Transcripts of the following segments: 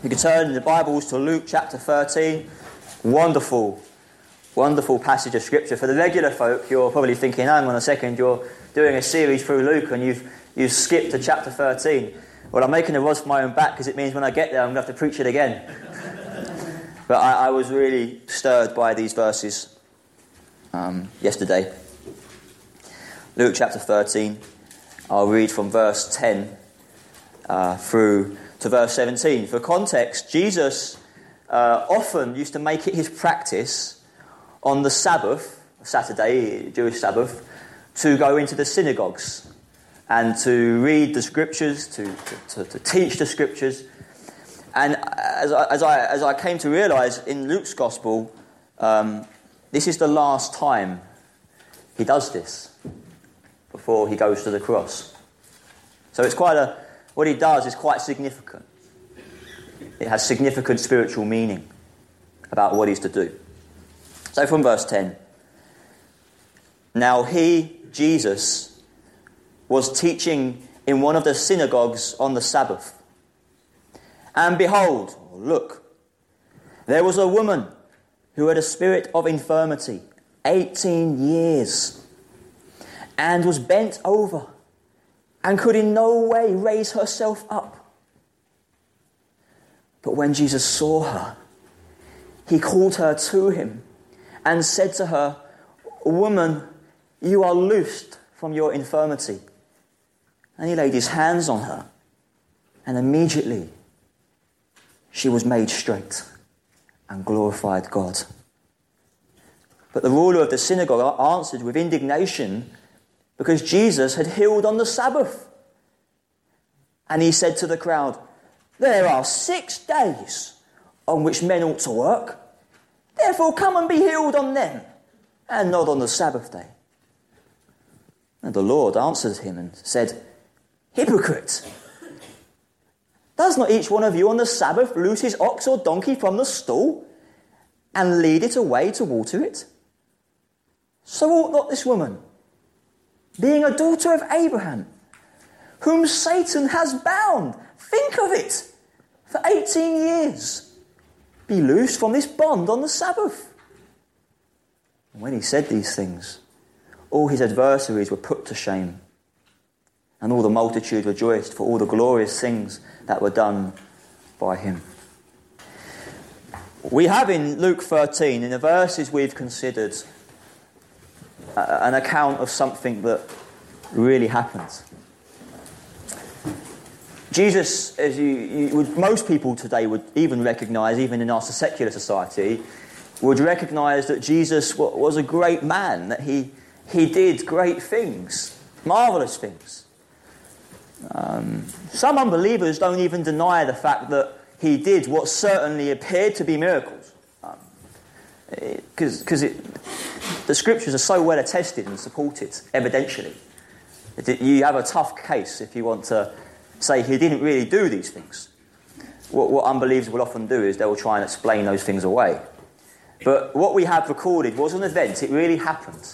You can turn in the Bibles to Luke chapter 13. Wonderful, wonderful passage of Scripture. For the regular folk, you're probably thinking, hang on a second, you're doing a series through Luke and you've skipped to chapter 13. Well, I'm making a rod for my own back because it means when I get there, I'm going to have to preach it again. But I was really stirred by these verses yesterday. Luke chapter 13. I'll read from verse 10 through to verse 17. For context, Jesus often used to make it his practice on the Sabbath, Saturday, Jewish Sabbath, to go into the synagogues and to read the Scriptures, to teach the Scriptures. And as I came to realise in Luke's Gospel, this is the last time he does this before he goes to the cross. So it's what he does is quite significant. It has significant spiritual meaning about what he's to do. So from verse 10. Now he, Jesus, was teaching in one of the synagogues on the Sabbath. And behold, look, there was a woman who had a spirit of infirmity, 18 years, and was bent over, and could in no way raise herself up. But when Jesus saw her, he called her to him and said to her, "Woman, you are loosed from your infirmity." And he laid his hands on her, and immediately she was made straight and glorified God. But the ruler of the synagogue answered with indignation because Jesus had healed on the Sabbath. And he said to the crowd, "There are 6 days on which men ought to work. Therefore come and be healed on them, and not on the Sabbath day." And the Lord answered him and said, "Hypocrite! Does not each one of you on the Sabbath loose his ox or donkey from the stall and lead it away to water it? So ought not this woman, being a daughter of Abraham, whom Satan has bound, think of it, for 18 years, be loosed from this bond on the Sabbath?" And when he said these things, all his adversaries were put to shame, and all the multitude rejoiced for all the glorious things that were done by him. We have in Luke 13, in the verses we've considered, an account of something that really happened. Jesus, as most people today would even recognise, even in our secular society, would recognise that Jesus was a great man, that he did great things, marvellous things. Some unbelievers don't even deny the fact that he did what certainly appeared to be miracles. Because the Scriptures are so well attested and supported, evidentially. You have a tough case if you want to say he didn't really do these things. What unbelievers will often do is they will try and explain those things away. But what we have recorded was an event. It really happened.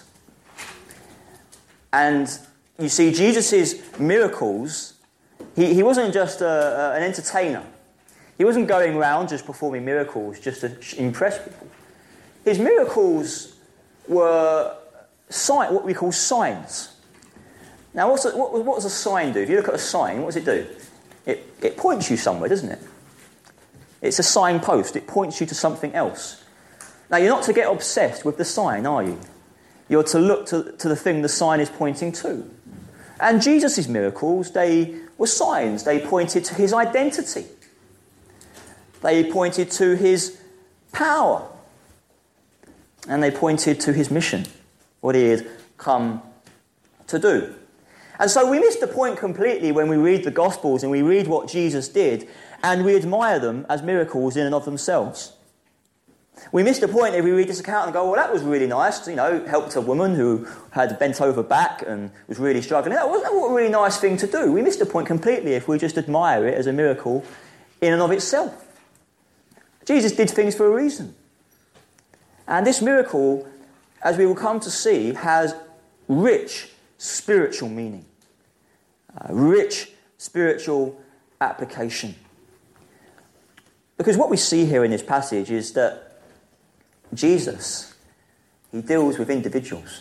And you see, Jesus' miracles, he wasn't just an entertainer. He wasn't going around just performing miracles just to impress people. His miracles were what we call signs. Now, what does a sign do? If you look at a sign, what does it do? It points you somewhere, doesn't it? It's a signpost. It points you to something else. Now, you're not to get obsessed with the sign, are you? You're to look to the thing the sign is pointing to. And Jesus' miracles, they were signs. They pointed to his identity. They pointed to his power. And they pointed to his mission, what he had come to do. And so we miss the point completely when we read the Gospels and we read what Jesus did, and we admire them as miracles in and of themselves. We miss the point if we read this account and go, well, that was really nice, helped a woman who had bent over back and was really struggling. That wasn't a really nice thing to do. We miss the point completely if we just admire it as a miracle in and of itself. Jesus did things for a reason. And this miracle, as we will come to see, has rich spiritual meaning, rich spiritual application. Because what we see here in this passage is that Jesus, he deals with individuals.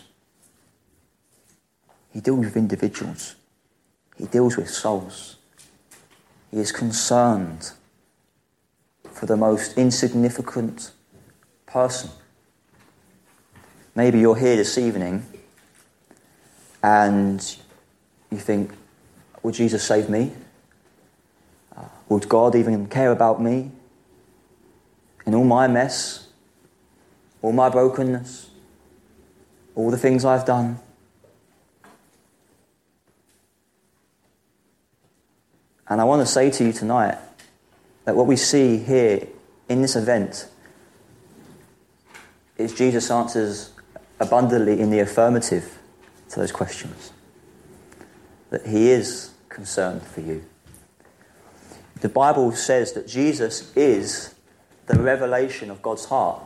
He deals with individuals. He deals with souls. He is concerned for the most insignificant person. Maybe you're here this evening and you think, would Jesus save me? Would God even care about me? In all my mess, all my brokenness, all the things I've done. And I want to say to you tonight that what we see here in this event is Jesus answers abundantly in the affirmative to those questions. That he is concerned for you. The Bible says that Jesus is the revelation of God's heart.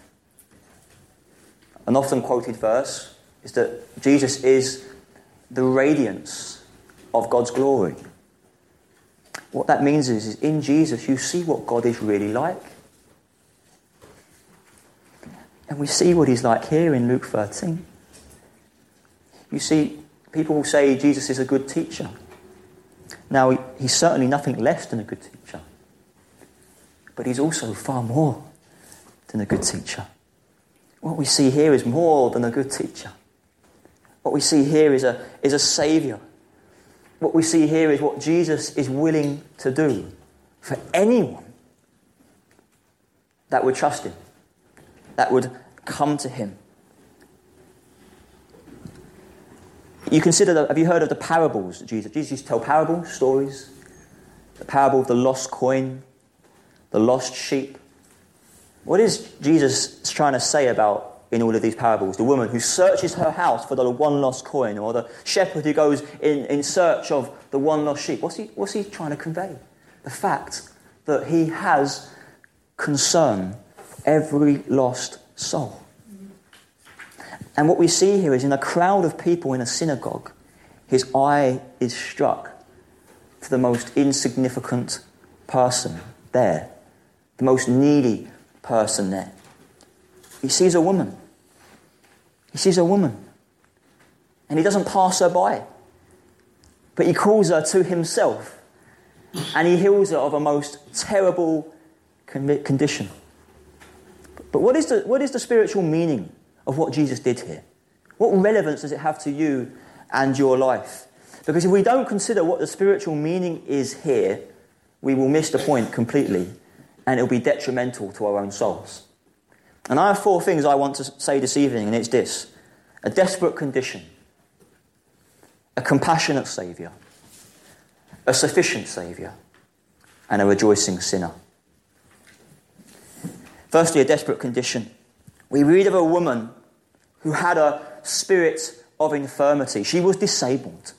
An often quoted verse is that Jesus is the radiance of God's glory. What that means is in Jesus you see what God is really like. And we see what he's like here in Luke 13. You see, people will say Jesus is a good teacher. Now, he's certainly nothing less than a good teacher. But he's also far more than a good teacher. What we see here is more than a good teacher. What we see here is a saviour. What we see here is what Jesus is willing to do for anyone that would trust him, that would come to him. Have you heard of the parables that Jesus used to tell? Parables, stories. The parable of the lost coin, the lost sheep. What is Jesus trying to say about in all of these parables? The woman who searches her house for the one lost coin, or the shepherd who goes in search of the one lost sheep. What's he trying to convey? The fact that he has concern for every lost soul. And what we see here is in a crowd of people in a synagogue, his eye is struck to the most insignificant person there, the most needy person there. He sees a woman. He sees a woman. And he doesn't pass her by, but he calls her to himself and he heals her of a most terrible condition. But what is the spiritual meaning of what Jesus did here? What relevance does it have to you and your life? Because if we don't consider what the spiritual meaning is here, we will miss the point completely and it will be detrimental to our own souls. And I have 4 things I want to say this evening, and it's this: a desperate condition, a compassionate saviour, a sufficient saviour, and a rejoicing sinner. Firstly, a desperate condition. We read of a woman who had a spirit of infirmity. She was disabled.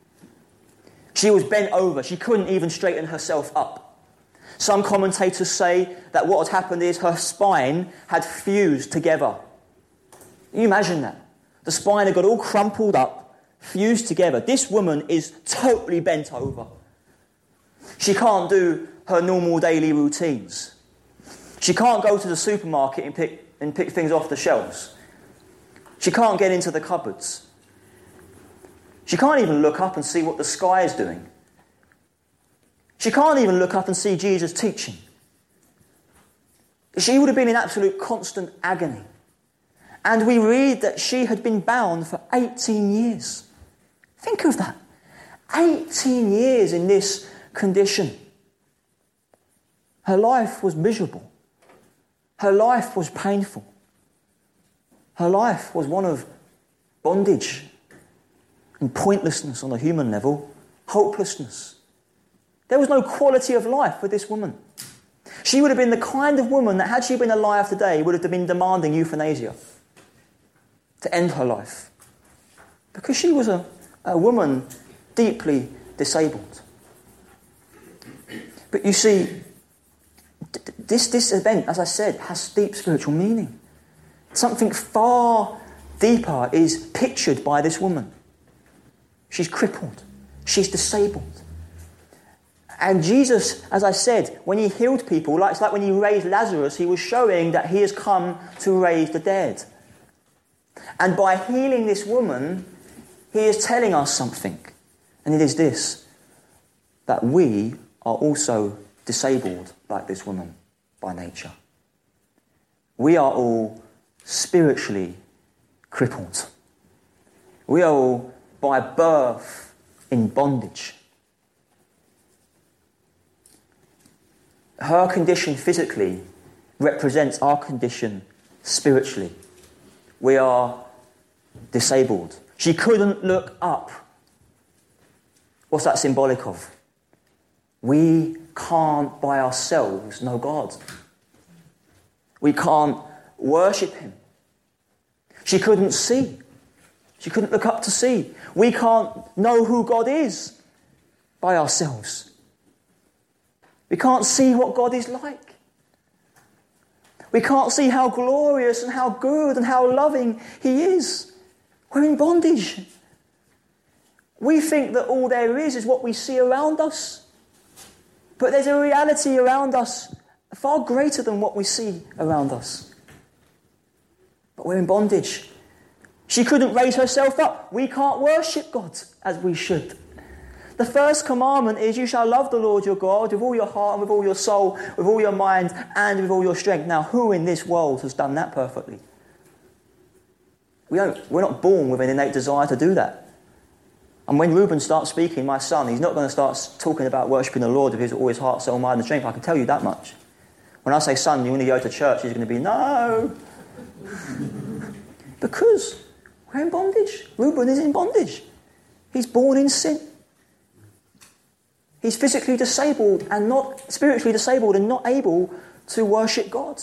She was bent over. She couldn't even straighten herself up. Some commentators say that what had happened is her spine had fused together. Can you imagine that? The spine had got all crumpled up, fused together. This woman is totally bent over. She can't do her normal daily routines. She can't go to the supermarket and pick things off the shelves. She can't get into the cupboards. She can't even look up and see what the sky is doing. She can't even look up and see Jesus teaching. She would have been in absolute constant agony. And we read that she had been bound for 18 years. Think of that. 18 years in this condition. Her life was miserable. Her life was painful. Her life was one of bondage and pointlessness on a human level, hopelessness. There was no quality of life for this woman. She would have been the kind of woman that, had she been alive today, would have been demanding euthanasia to end her life. Because she was a woman deeply disabled. But you see, this event, as I said, has deep spiritual meaning. Something far deeper is pictured by this woman. She's crippled. She's disabled. And Jesus, as I said, when he healed people, it's like when he raised Lazarus, he was showing that he has come to raise the dead. And by healing this woman, he is telling us something. And it is this, that we are also disabled like this woman by nature. We are all spiritually crippled. We are all by birth in bondage. Her condition physically represents our condition spiritually. We are disabled. She couldn't look up. What's that symbolic of? We can't by ourselves know God. We can't worship him. She couldn't see. She couldn't look up to see. We can't know who God is by ourselves. We can't see what God is like. We can't see how glorious and how good and how loving he is. We're in bondage. We think that all there is what we see around us. But there's a reality around us far greater than what we see around us. But we're in bondage. She couldn't raise herself up. We can't worship God as we should. The first commandment is, you shall love the Lord your God with all your heart and with all your soul, with all your mind and with all your strength. Now, who in this world has done that perfectly? We're not born with an innate desire to do that. And when Reuben starts speaking, my son, he's not going to start talking about worshipping the Lord with all his heart, soul, mind and strength. I can tell you that much. When I say, son, you want to go to church, he's going to be, no. Because we're in bondage. Reuben is in bondage. He's born in sin. He's physically disabled and not spiritually disabled and not able to worship God.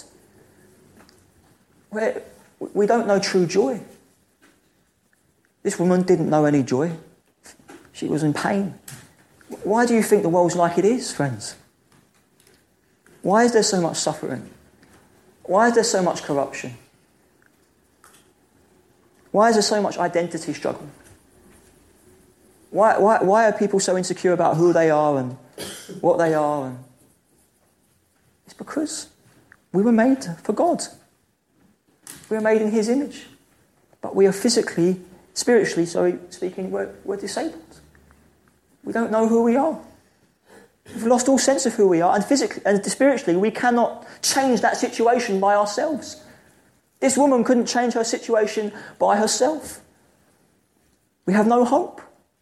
We don't know true joy. This woman didn't know any joy. She was in pain. Why do you think the world's like it is, friends? Why is there so much suffering? Why is there so much corruption? Why is there so much identity struggle? Why are people so insecure about who they are and what they are? It's because we were made for God. We were made in his image. But we are spiritually speaking, we're disabled. We don't know who we are. We've lost all sense of who we are. And physically and spiritually, we cannot change that situation by ourselves. This woman couldn't change her situation by herself. We have no hope.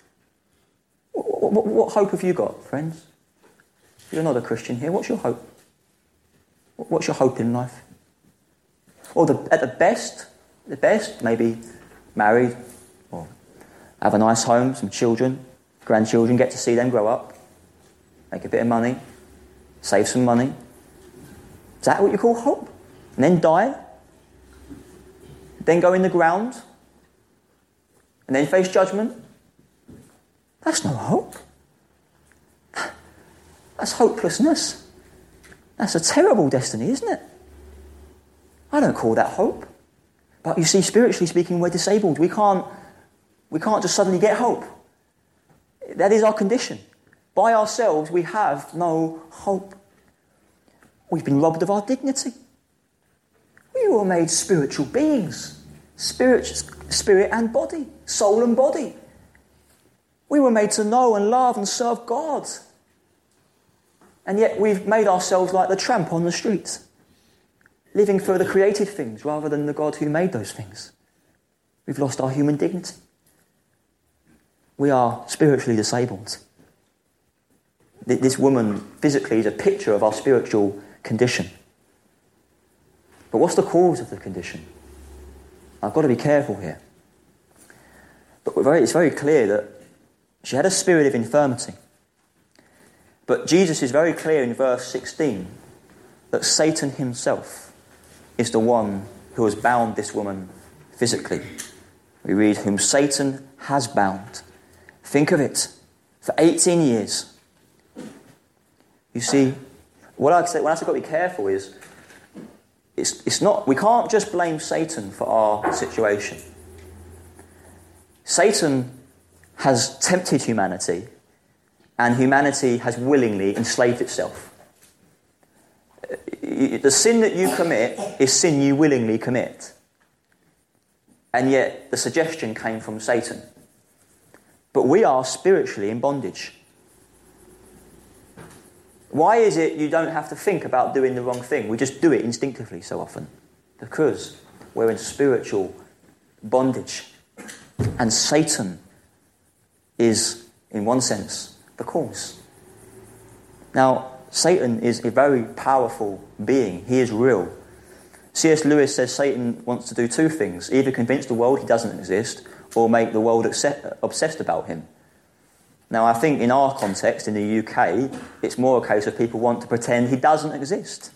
What hope have you got, friends? You're not a Christian here. What's your hope? What's your hope in life? Or at the best, maybe married or have a nice home, some children, grandchildren, get to see them grow up, make a bit of money, save some money. Is that what you call hope? And then die? Then go in the ground? And then face judgment? That's no hope. That's hopelessness. That's a terrible destiny, isn't it? I don't call that hope. But you see, spiritually speaking, we're disabled. We can't just suddenly get hope. That is our condition. By ourselves, we have no hope. We've been robbed of our dignity. We were made spiritual beings. Spirit and body. Soul and body. We were made to know and love and serve God. And yet we've made ourselves like the tramp on the street, living for the created things rather than the God who made those things. We've lost our human dignity. We are spiritually disabled. This woman physically is a picture of our spiritual condition. But what's the cause of the condition? I've got to be careful here. But it's very clear that she had a spirit of infirmity. But Jesus is very clear in verse 16 that Satan himself is the one who has bound this woman physically. We read, whom Satan has bound. Think of it. For 18 years. You see, what I've got to be careful is, it's not, we can't just blame Satan for our situation. Satan has tempted humanity and humanity has willingly enslaved itself. The sin that you commit is sin you willingly commit. And yet the suggestion came from Satan. But we are spiritually in bondage. Why is it you don't have to think about doing the wrong thing? We just do it instinctively so often. Because we're in spiritual bondage. And Satan is, in one sense, the cause. Now, Satan is a very powerful being. He is real. C.S. Lewis says Satan wants to do two things: either convince the world he doesn't exist, or make the world obsessed about him. Now, I think in our context, in the UK, it's more a case of people want to pretend he doesn't exist.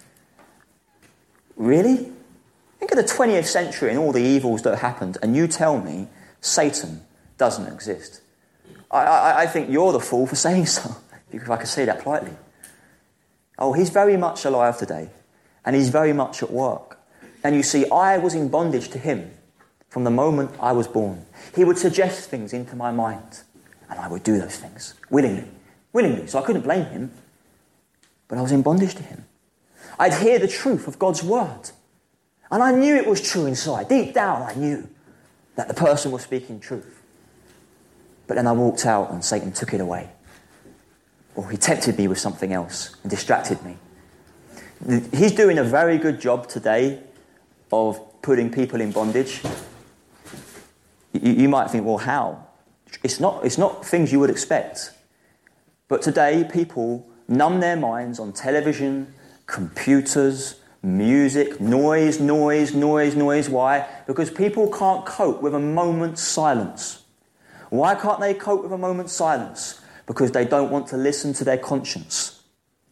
Really? Think of the 20th century and all the evils that happened, and you tell me Satan doesn't exist. I think you're the fool for saying so, if I could say that politely. Oh, he's very much alive today, and he's very much at work. And you see, I was in bondage to him from the moment I was born. He would suggest things into my mind, and I would do those things willingly. So I couldn't blame him, but I was in bondage to him. I'd hear the truth of God's word, and I knew it was true inside. Deep down, I knew that the person was speaking truth. But then I walked out, and Satan took it away. Or he tempted me with something else and distracted me. He's doing a very good job today of putting people in bondage. You might think, well, how? It's not things you would expect. But today, people numb their minds on television, computers, music, noise. Why? Because people can't cope with a moment's silence. Why can't they cope with a moment's silence? Because they don't want to listen to their conscience.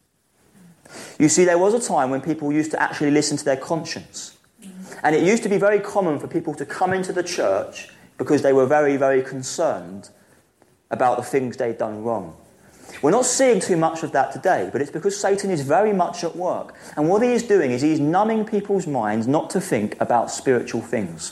You see, there was a time when people used to actually listen to their conscience. And it used to be very common for people to come into the church because they were very, very concerned about the things they'd done wrong. We're not seeing too much of that today, but it's because Satan is very much at work. And what he is doing is he's numbing people's minds not to think about spiritual things.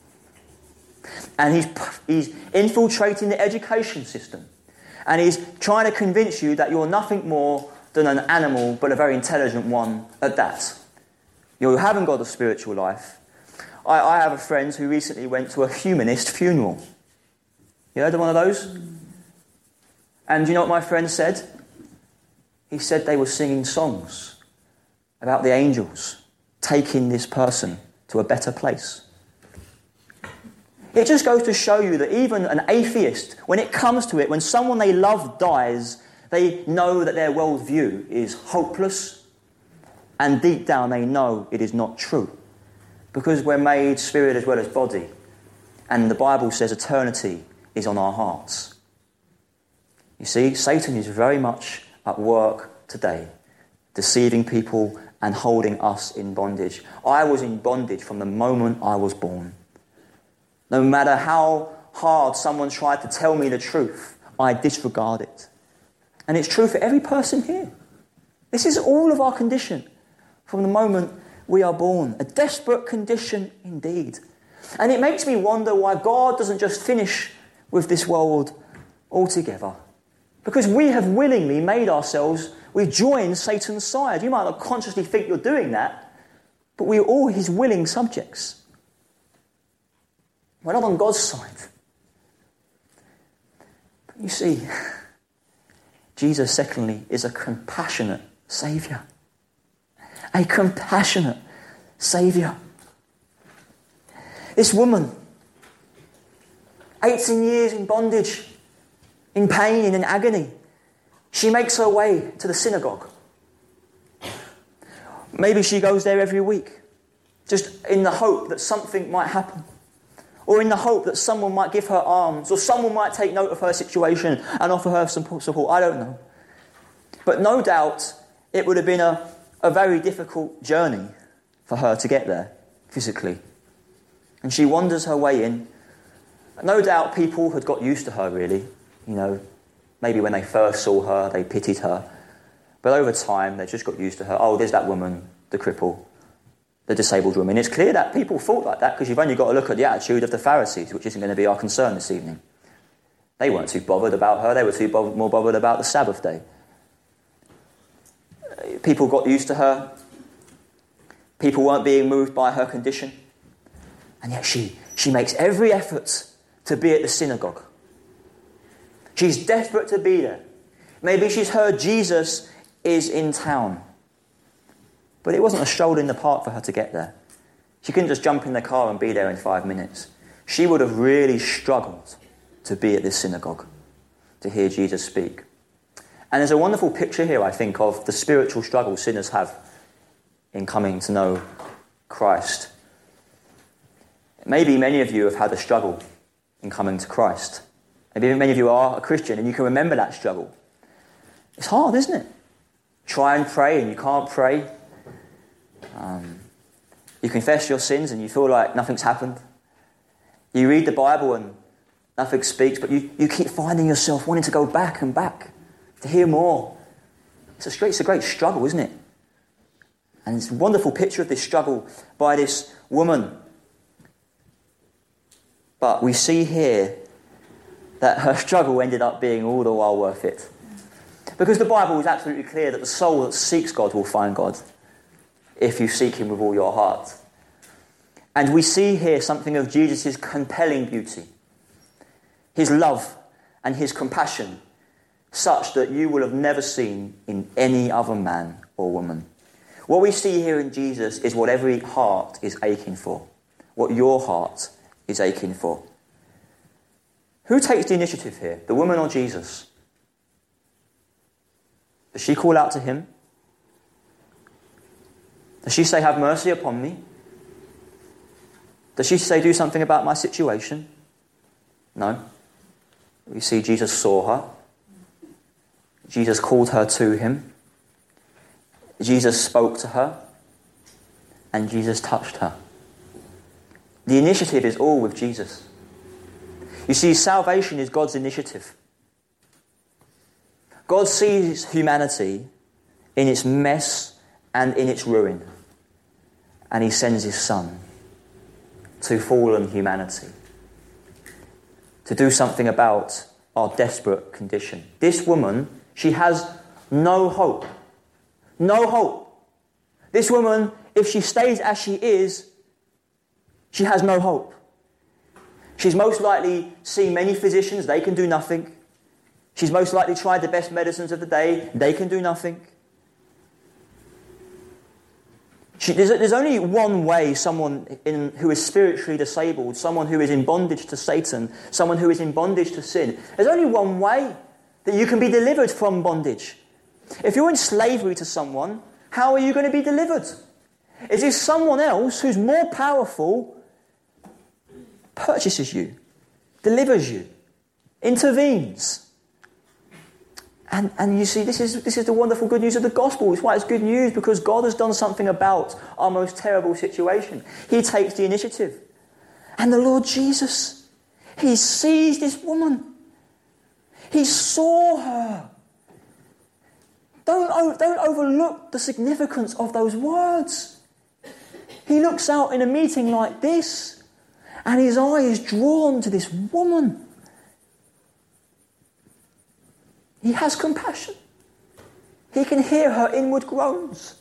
And he's infiltrating the education system. And he's trying to convince you that you're nothing more than an animal, but a very intelligent one at that. You haven't got a spiritual life. I have a friend who recently went to a humanist funeral. You heard of one of those? And do you know what my friend said? He said they were singing songs about the angels taking this person to a better place. It just goes to show you that even an atheist, when it comes to it, when someone they love dies, they know that their worldview is hopeless, and deep down they know it is not true. Because we're made spirit as well as body, and the Bible says eternity is on our hearts. You see, Satan is very much at work today, deceiving people and holding us in bondage. I was in bondage from the moment I was born. No matter how hard someone tried to tell me the truth, I disregard it. And it's true for every person here. This is all of our condition from the moment we are born. A desperate condition indeed. And it makes me wonder why God doesn't just finish with this world altogether. Because we have willingly made ourselves, we've joined Satan's side. You might not consciously think you're doing that, but we're all his willing subjects. We're not on God's side. But you see, Jesus, secondly, is a compassionate Saviour. A compassionate Saviour. This woman, 18 years in bondage, in pain, in agony, she makes her way to the synagogue. Maybe she goes there every week, just in the hope that something might happen. Or in the hope that someone might give her alms, or someone might take note of her situation and offer her some support. I don't know. But no doubt it would have been a very difficult journey for her to get there, physically. And she wanders her way in. No doubt people had got used to her, really. You know, maybe when they first saw her, they pitied her. But over time, they just got used to her. Oh, there's that woman, the cripple, the disabled woman. It's clear that people thought like that because you've only got to look at the attitude of the Pharisees, which isn't going to be our concern this evening. They weren't too bothered about her. They were more bothered about the Sabbath day. People got used to her. People weren't being moved by her condition. And yet she makes every effort to be at the synagogue. She's desperate to be there. Maybe she's heard Jesus is in town. But it wasn't a stroll in the park for her to get there. She couldn't just jump in the car and be there in 5 minutes. She would have really struggled to be at this synagogue, to hear Jesus speak. And there's a wonderful picture here, I think, of the spiritual struggle sinners have in coming to know Christ. Maybe many of you have had a struggle in coming to Christ. Maybe many of you are a Christian and you can remember that struggle. It's hard, isn't it? Try and pray and you can't pray. You confess your sins and you feel like nothing's happened. You read the Bible and nothing speaks, but you keep finding yourself wanting to go back and back to hear more. It's a great struggle, isn't it? And it's a wonderful picture of this struggle by this woman. But we see here that her struggle ended up being all the while worth it. Because the Bible is absolutely clear that the soul that seeks God will find God if you seek him with all your heart. And we see here something of Jesus' compelling beauty. His love and his compassion, such that you will have never seen in any other man or woman. What we see here in Jesus is what every heart is aching for. What your heart is aching for. Who takes the initiative here? The woman or Jesus? Does she call out to him? Does she say, "Have mercy upon me"? Does she say, "Do something about my situation"? No. We see Jesus saw her. Jesus called her to him. Jesus spoke to her. And Jesus touched her. The initiative is all with Jesus. You see, salvation is God's initiative. God sees humanity in its mess and in its ruin. And he sends his Son to fallen humanity to do something about our desperate condition. This woman, she has no hope. No hope. This woman, if she stays as she is, she has no hope. She's most likely seen many physicians, they can do nothing. She's most likely tried the best medicines of the day, they can do nothing. There's only one way someone who is spiritually disabled, someone who is in bondage to Satan, someone who is in bondage to sin, there's only one way that you can be delivered from bondage. If you're in slavery to someone, how are you going to be delivered? It's if someone else who's more powerful purchases you, delivers you, intervenes. And you see, this is the wonderful good news of the gospel. It's why it's good news, because God has done something about our most terrible situation. He takes the initiative. And the Lord Jesus, he sees this woman. He saw her. Don't overlook the significance of those words. He looks out in a meeting like this, and his eye is drawn to this woman. He has compassion. He can hear her inward groans.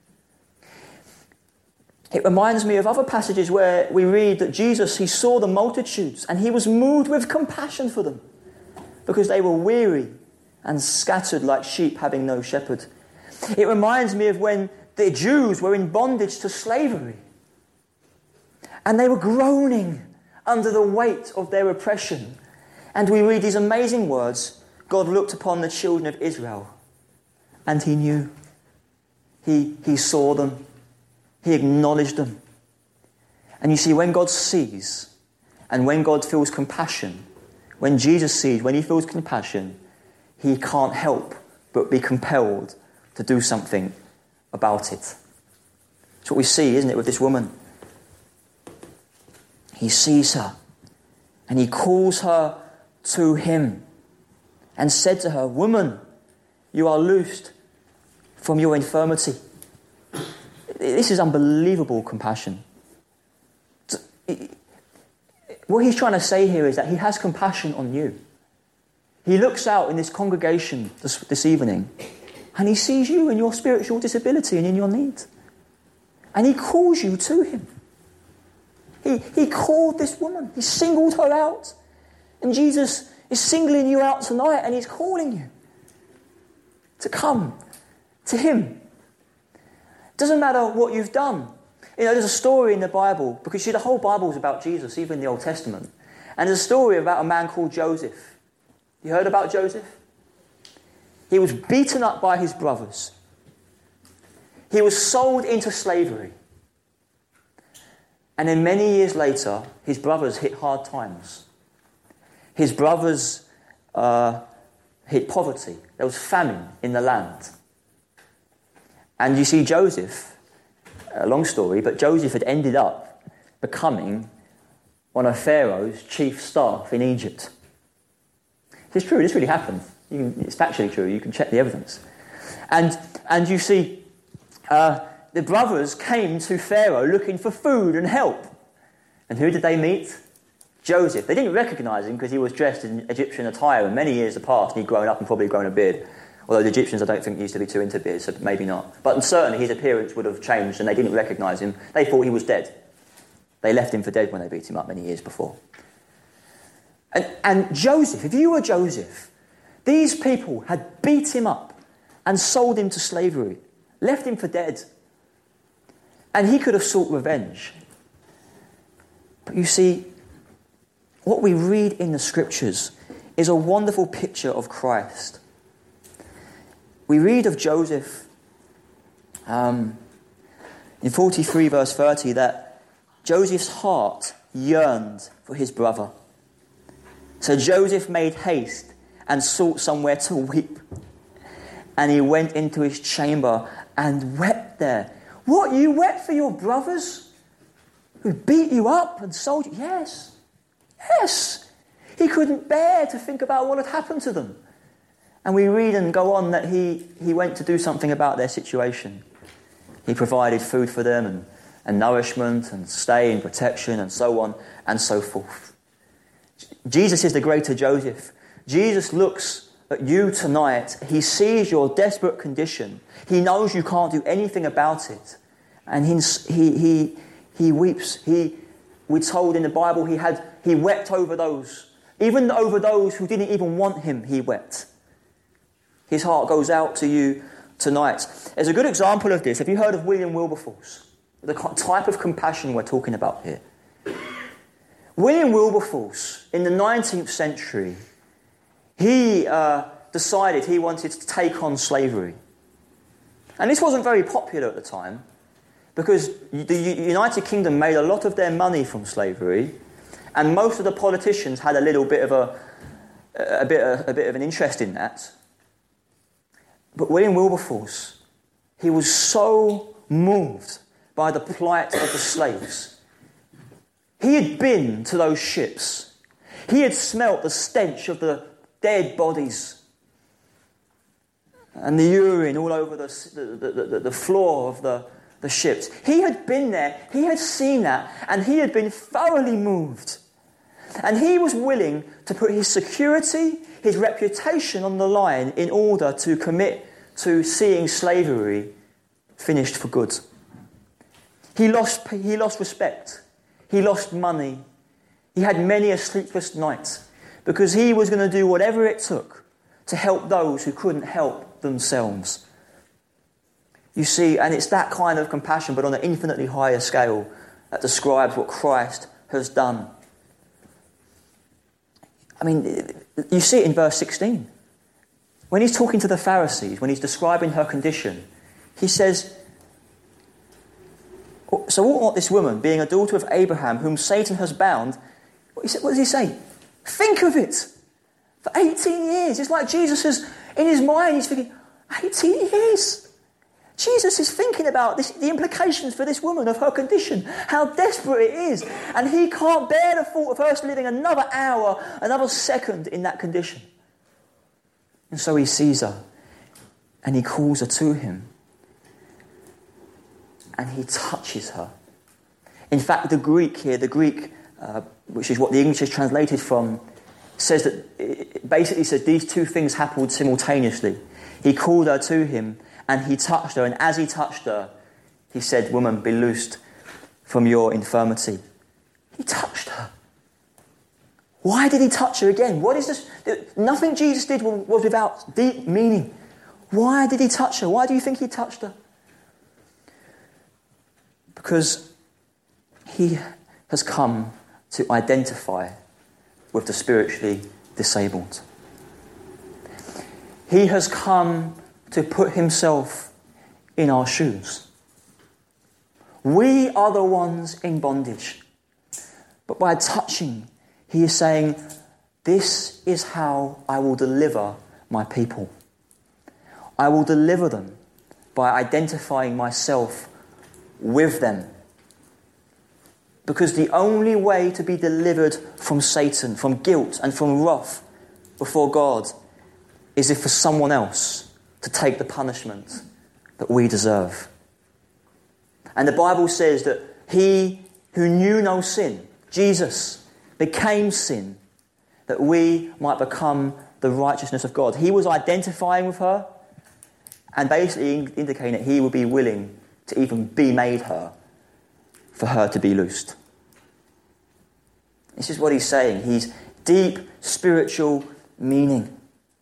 It reminds me of other passages where we read that Jesus, he saw the multitudes and he was moved with compassion for them because they were weary and scattered like sheep having no shepherd. It reminds me of when the Jews were in bondage to slavery and they were groaning under the weight of their oppression. And we read these amazing words: God looked upon the children of Israel and he knew. He saw them. He acknowledged them. And you see, when God sees and when God feels compassion, when Jesus sees, when he feels compassion, he can't help but be compelled to do something about it. That's what we see, isn't it, with this woman? He sees her and he calls her to him and said to her, "Woman, you are loosed from your infirmity." This is unbelievable compassion. What he's trying to say here is that he has compassion on you. He looks out in this congregation this evening, and he sees you in your spiritual disability and in your need. And he calls you to him. He called this woman. He singled her out. And Jesus is singling you out tonight, and he's calling you to come to him. It doesn't matter what you've done. You know, there's a story in the Bible, because the whole Bible is about Jesus, even in the Old Testament. And there's a story about a man called Joseph. You heard about Joseph? He was beaten up by his brothers. He was sold into slavery. And then many years later, his brothers hit hard times. His brothers hit poverty. There was famine in the land. And you see Joseph, a long story, but Joseph had ended up becoming one of Pharaoh's chief staff in Egypt. It's true, this really happened. It's factually true, you can check the evidence. And you see, the brothers came to Pharaoh looking for food and help. And who did they meet? Joseph. They didn't recognise him because he was dressed in Egyptian attire, and many years had passed and he'd grown up and probably grown a beard. Although the Egyptians, I don't think, used to be too into beards, so maybe not. But certainly his appearance would have changed, and they didn't recognise him. They thought he was dead. They left him for dead when they beat him up many years before. And Joseph, if you were Joseph, these people had beat him up and sold him to slavery, left him for dead. And he could have sought revenge. But you see, what we read in the scriptures is a wonderful picture of Christ. We read of Joseph in 43 verse 30 that Joseph's heart yearned for his brother. So Joseph made haste and sought somewhere to weep. And he went into his chamber and wept there. What, you wept for your brothers who beat you up and sold you? Yes. Yes. He couldn't bear to think about what had happened to them. And we read and go on that he went to do something about their situation. He provided food for them and nourishment and stay and protection and so on and so forth. Jesus is the greater Joseph. Jesus looks at you tonight. He sees your desperate condition. He knows you can't do anything about it. And he weeps. We're told in the Bible he wept over those. Even over those who didn't even want him, he wept. His heart goes out to you tonight. There's a good example of this. Have you heard of William Wilberforce? The type of compassion we're talking about here. William Wilberforce, in the 19th century, he decided he wanted to take on slavery. And this wasn't very popular at the time, because the United Kingdom made a lot of their money from slavery, and most of the politicians had a little bit of a bit of an interest in that. But William Wilberforce, he was so moved by the plight of the slaves. He had been to those ships. He had smelt the stench of the dead bodies and the urine all over the floor of the ships. He had been there, he had seen that, and he had been thoroughly moved. And he was willing to put his security, his reputation on the line in order to commit to seeing slavery finished for good. He lost respect. He lost money. He had many a sleepless night because he was going to do whatever it took to help those who couldn't help themselves. You see, and it's that kind of compassion, but on an infinitely higher scale, that describes what Christ has done. I mean, you see it in verse 16. When he's talking to the Pharisees, when he's describing her condition, he says, so ought not this woman, being a daughter of Abraham, whom Satan has bound, what does he say? Think of it. For 18 years. It's like Jesus is, in his mind, he's thinking, 18 years. Jesus is thinking about this, the implications for this woman of her condition, how desperate it is. And he can't bear the thought of her living another hour, another second in that condition. And so he sees her and he calls her to him. And he touches her. In fact, the Greek here, which is what the English is translated from, says that it basically says these two things happened simultaneously. He called her to him and he touched her. And as he touched her, he said, "Woman, be loosed from your infirmity." He touched her. Why did he touch her again? What is this? Nothing Jesus did was without deep meaning. Why did he touch her? Why do you think he touched her? Because he has come to identify with the spiritually disabled. He has come to put himself in our shoes. We are the ones in bondage. But by touching, he is saying, this is how I will deliver my people. I will deliver them by identifying myself with them. Because the only way to be delivered from Satan, from guilt and from wrath before God is if for someone else to take the punishment that we deserve. And the Bible says that he who knew no sin, Jesus, became sin that we might become the righteousness of God. He was identifying with her and basically indicating that he would be willing to even be made her for her to be loosed. This is what he's saying. He's deep spiritual meaning.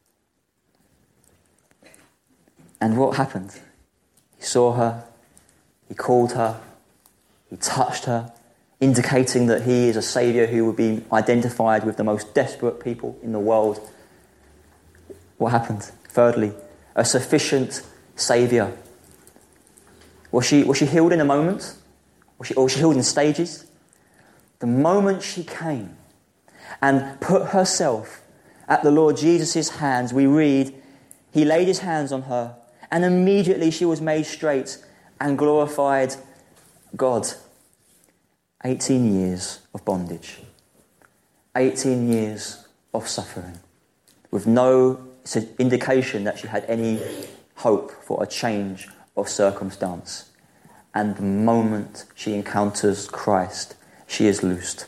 And what happened? He saw her, he called her, he touched her, indicating that he is a saviour who would be identified with the most desperate people in the world. What happened? Thirdly, a sufficient saviour. Was she healed in a moment? Or was she healed in stages? The moment she came and put herself at the Lord Jesus' hands, we read, he laid his hands on her, and immediately she was made straight and glorified God. 18 years of bondage. 18 years of suffering. With no indication that she had any hope for a change of circumstance. And the moment she encounters Christ, she is loosed.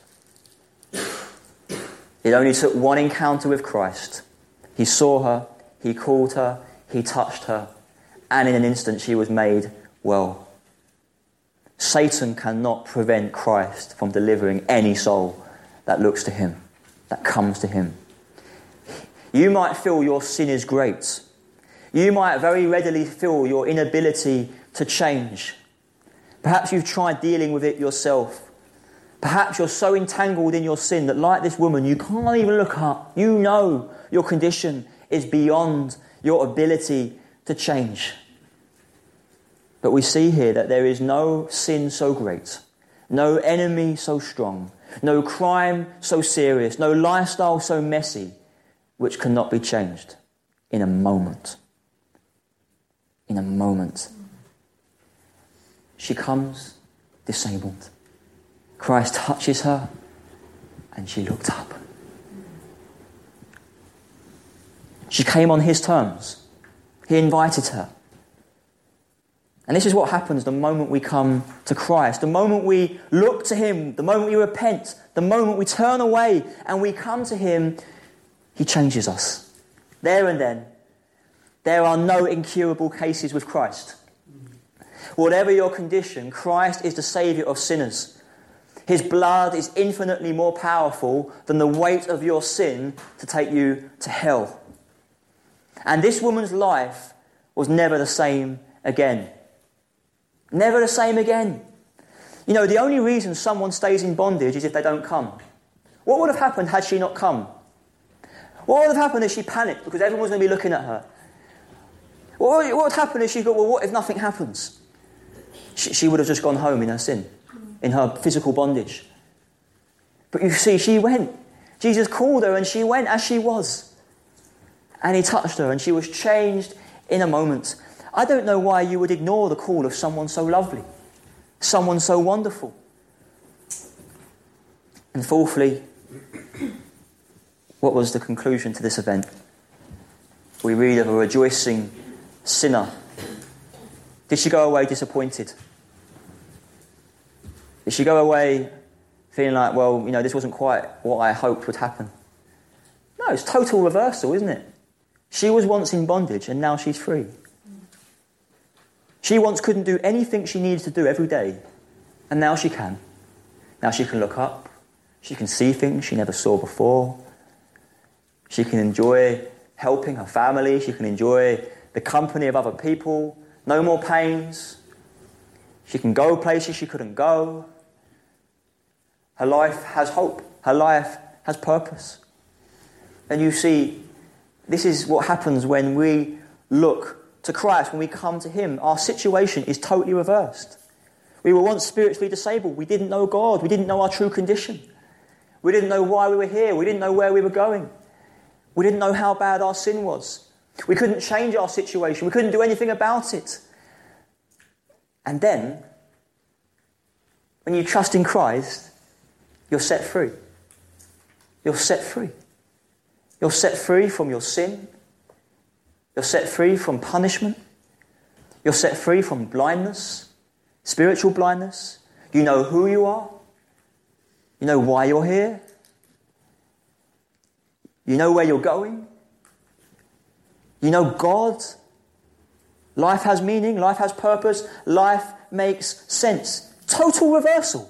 It only took one encounter with Christ. He saw her, he called her, he touched her, and in an instant she was made well. Satan cannot prevent Christ from delivering any soul that looks to him, that comes to him. You might feel your sin is great. You might very readily feel your inability to change. Perhaps you've tried dealing with it yourself. Perhaps you're so entangled in your sin that, like this woman, you can't even look up. You know your condition is beyond your ability to change. But we see here that there is no sin so great, no enemy so strong, no crime so serious, no lifestyle so messy, which cannot be changed in a moment. In a moment. She comes disabled. Christ touches her and she looked up. She came on his terms. He invited her. And this is what happens the moment we come to Christ, the moment we look to him, the moment we repent, the moment we turn away and we come to him, he changes us. There and then, there are no incurable cases with Christ. Whatever your condition, Christ is the saviour of sinners. His blood is infinitely more powerful than the weight of your sin to take you to hell. And this woman's life was never the same again. Never the same again. You know, the only reason someone stays in bondage is if they don't come. What would have happened had she not come? What would have happened if she panicked because everyone was going to be looking at her? What would happen if she thought, well, what if nothing happens? She would have just gone home in her sin, in her physical bondage. But you see, she went. Jesus called her and she went as she was. And he touched her and she was changed in a moment. I don't know why you would ignore the call of someone so lovely, someone so wonderful. And fourthly, what was the conclusion to this event? We read of a rejoicing sinner. Did she go away disappointed? Did she go away feeling like, well, you know, this wasn't quite what I hoped would happen? No, it's total reversal, isn't it? She was once in bondage and now she's free. She once couldn't do anything she needed to do every day, and now she can. Now she can look up. She can see things she never saw before. She can enjoy helping her family. She can enjoy the company of other people. No more pains. She can go places she couldn't go. Her life has hope. Her life has purpose. And you see, this is what happens when we look to Christ, when we come to him. Our situation is totally reversed. We were once spiritually disabled. We didn't know God. We didn't know our true condition. We didn't know why we were here. We didn't know where we were going. We didn't know how bad our sin was. We couldn't change our situation. We couldn't do anything about it. And then, when you trust in Christ, you're set free. You're set free. You're set free from your sin. You're set free from punishment. You're set free from blindness, spiritual blindness. You know who you are. You know why you're here. You know where you're going. You know God. Life has meaning. Life has purpose. Life makes sense. Total reversal.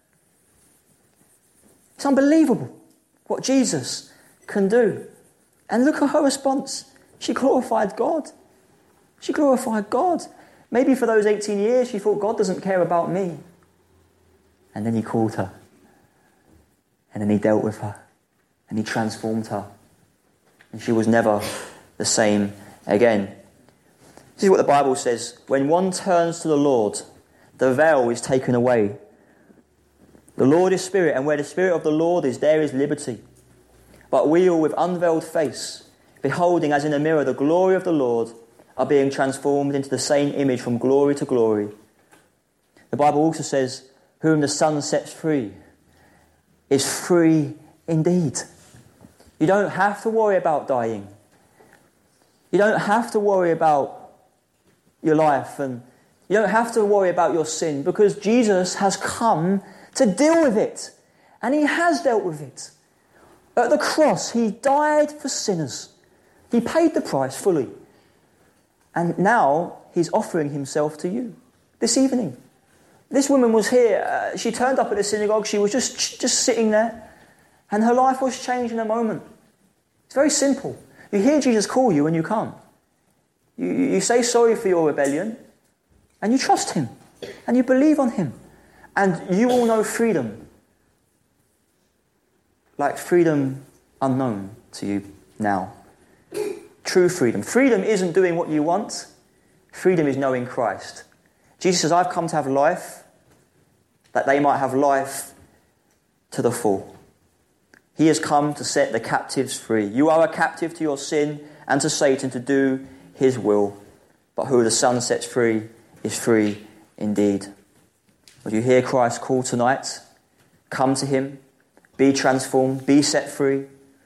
It's unbelievable what Jesus can do. And look at her response. She glorified God. She glorified God. Maybe for those 18 years she thought, God doesn't care about me. And then he called her. And then he dealt with her. And he transformed her. And she was never the same again. This is what the Bible says. When one turns to the Lord, the veil is taken away. The Lord is spirit, and where the spirit of the Lord is, there is liberty. But we all with unveiled face, beholding as in a mirror the glory of the Lord, are being transformed into the same image from glory to glory. The Bible also says, whom the Son sets free is free indeed. You don't have to worry about dying. You don't have to worry about your life, and you don't have to worry about your sin, because Jesus has come to deal with it. And he has dealt with it. At the cross, he died for sinners. He paid the price fully. And now he's offering himself to you this evening. This woman was here. She turned up at the synagogue. She was just sitting there. And her life was changed in a moment. It's very simple. You hear Jesus call you and you come. You say sorry for your rebellion. And you trust him. And you believe on him. And you will know freedom. Like freedom unknown to you now. True freedom. Freedom isn't doing what you want. Freedom is knowing Christ. Jesus says, I've come to have life, that they might have life to the full. He has come to set the captives free. You are a captive to your sin and to Satan to do his will. But who the Son sets free is free indeed. Would you hear Christ call tonight? Come to him. Be transformed. Be set free.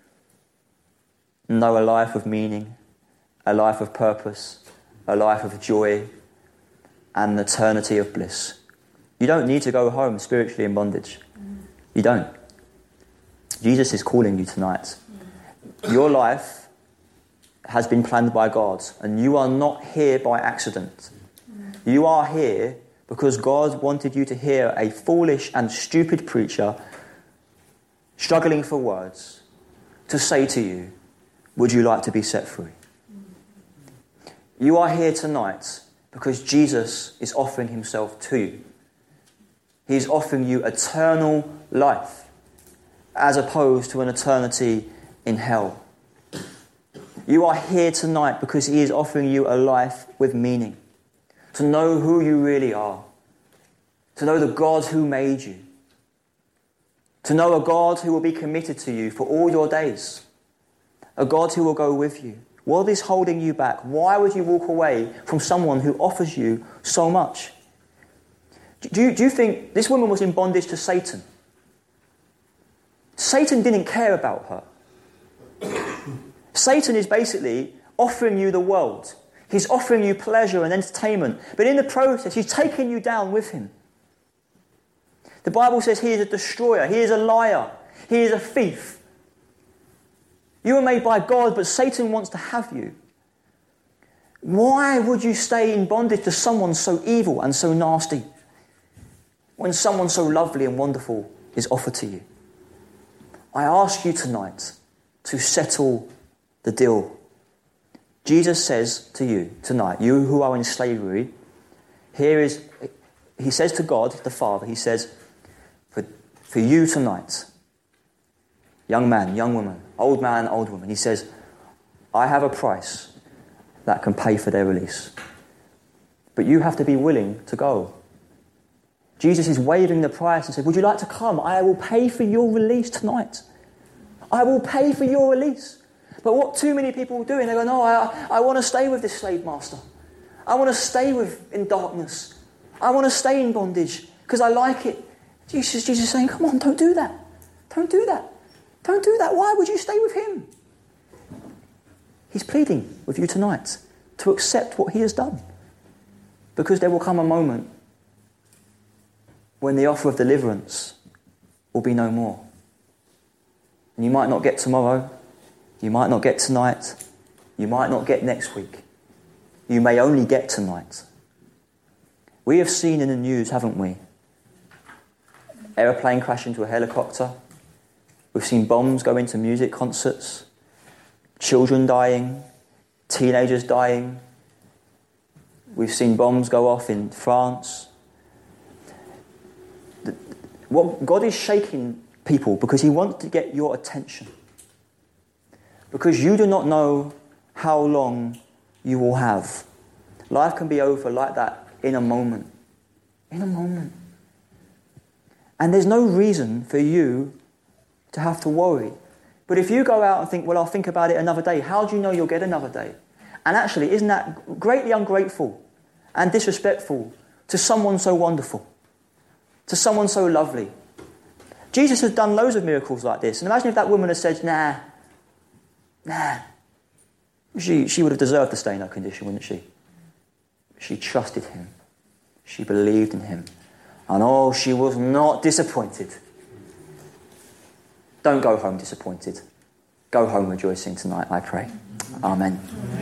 Know a life of meaning. A life of purpose. A life of joy. And an eternity of bliss. You don't need to go home spiritually in bondage. You don't. Jesus is calling you tonight. Your life has been planned by God, and you are not here by accident. You are here because God wanted you to hear a foolish and stupid preacher struggling for words to say to you, would you like to be set free? You are here tonight because Jesus is offering himself to you. He is offering you eternal life as opposed to an eternity in hell. You are here tonight because he is offering you a life with meaning. To know who you really are. To know the God who made you. To know a God who will be committed to you for all your days. A God who will go with you. What is holding you back? Why would you walk away from someone who offers you so much? Do you think this woman was in bondage to Satan? Satan didn't care about her. Satan is basically offering you the world. He's offering you pleasure and entertainment. But in the process, he's taking you down with him. The Bible says he is a destroyer. He is a liar. He is a thief. You were made by God, but Satan wants to have you. Why would you stay in bondage to someone so evil and so nasty when someone so lovely and wonderful is offered to you? I ask you tonight to settle the deal. Jesus says to you tonight, you who are in slavery, he says to God, the Father, he says, for you tonight, young man, young woman, old man, old woman, he says, I have a price that can pay for their release. But you have to be willing to go. Jesus is waiving the price and said, would you like to come? I will pay for your release tonight. I will pay for your release. But what too many people are doing, they go, no, I want to stay with this slave master. I want to stay in darkness. I want to stay in bondage because I like it. Jesus is saying, come on, don't do that. Don't do that. Don't do that. Why would you stay with him? He's pleading with you tonight to accept what he has done. Because there will come a moment when the offer of deliverance will be no more. And you might not get tomorrow. You might not get tonight. You might not get next week. You may only get tonight. We have seen in the news, haven't we? Aeroplane crash into a helicopter. We've seen bombs go into music concerts. Children dying. Teenagers dying. We've seen bombs go off in France. God is shaking people because he wants to get your attention. Because you do not know how long you will have. Life can be over like that in a moment. In a moment. And there's no reason for you to have to worry. But if you go out and think, well, I'll think about it another day, how do you know you'll get another day? And actually, isn't that greatly ungrateful and disrespectful to someone so wonderful, to someone so lovely? Jesus has done loads of miracles like this. And imagine if that woman had said, nah. She would have deserved to stay in that condition, wouldn't she? She trusted him. She believed in him. And she was not disappointed. Don't go home disappointed. Go home rejoicing tonight, I pray. Amen.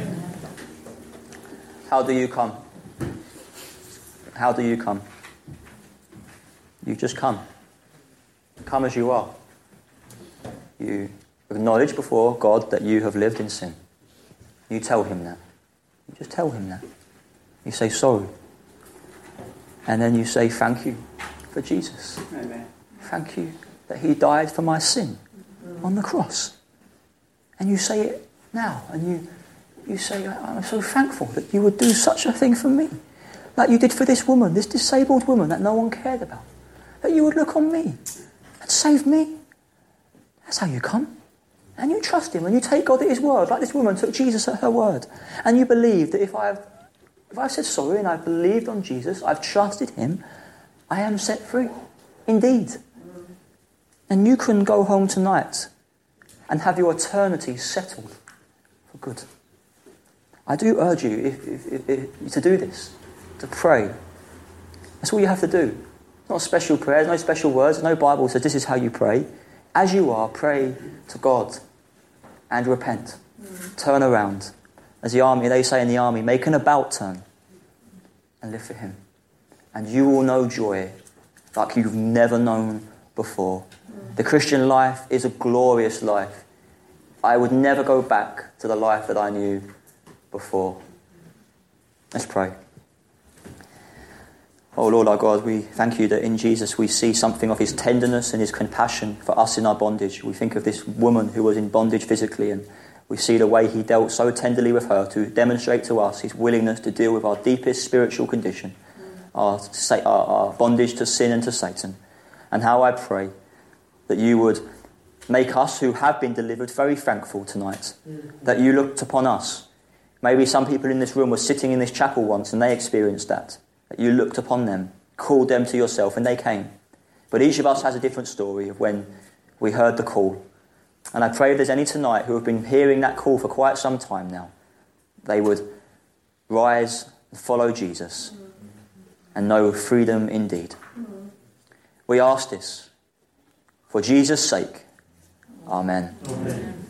How do you come? How do you come? You just come. Come as you are. You acknowledge before God that you have lived in sin. You tell him that. You just tell him that. You say sorry. And then you say thank you for Jesus. Amen. Thank you that he died for my sin on the cross. And you say it now. And you say, I'm so thankful that you would do such a thing for me. Like you did for this woman, this disabled woman that no one cared about. That you would look on me and save me. That's how you come. And you trust him and you take God at his word, like this woman took Jesus at her word. And you believe that if I've said sorry and I've believed on Jesus, I've trusted him, I am set free. Indeed. And you can go home tonight and have your eternity settled for good. I do urge you if to do this, to pray. That's all you have to do. Not special prayers, no special words, no Bible says this is how you pray. As you are, pray to God and repent. Turn around. As they say in the army, make an about turn and live for him. And you will know joy like you've never known before. The Christian life is a glorious life. I would never go back to the life that I knew before. Let's pray. Oh Lord our God, we thank you that in Jesus we see something of his tenderness and his compassion for us in our bondage. We think of this woman who was in bondage physically, and we see the way he dealt so tenderly with her to demonstrate to us his willingness to deal with our deepest spiritual condition, our bondage to sin and to Satan. And how I pray that you would make us who have been delivered very thankful tonight, that you looked upon us. Maybe some people in this room were sitting in this chapel once and they experienced that you looked upon them, called them to yourself, and they came. But each of us has a different story of when we heard the call. And I pray if there's any tonight who have been hearing that call for quite some time now, they would rise and follow Jesus and know freedom indeed. We ask this for Jesus' sake. Amen. Amen.